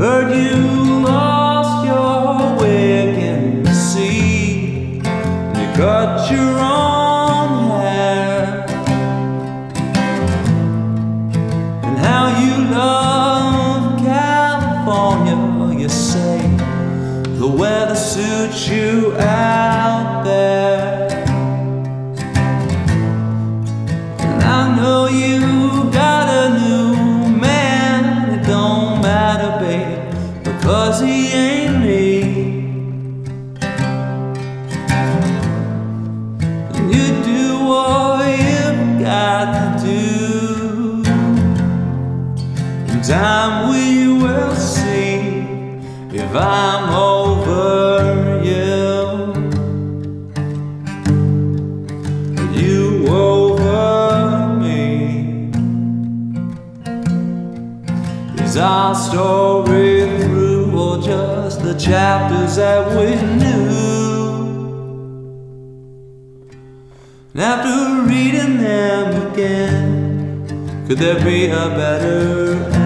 Heard you lost your way again, you see. You got your own hair, and how you love California, you say. The weather suits you out there, and I know you got a new man. It don't matter, babe, because he ain't me. And you do what you've got to do. In time we will see if I'm over you, you over me. Is our story through, or just the chapters that we knew? And after reading them again, could there be a better end?